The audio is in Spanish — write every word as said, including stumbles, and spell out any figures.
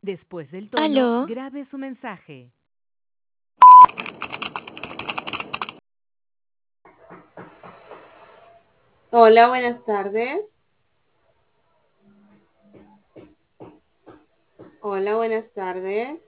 Después del tono, ¿Aló? grabe su mensaje. Hola, buenas tardes. Hola, buenas tardes.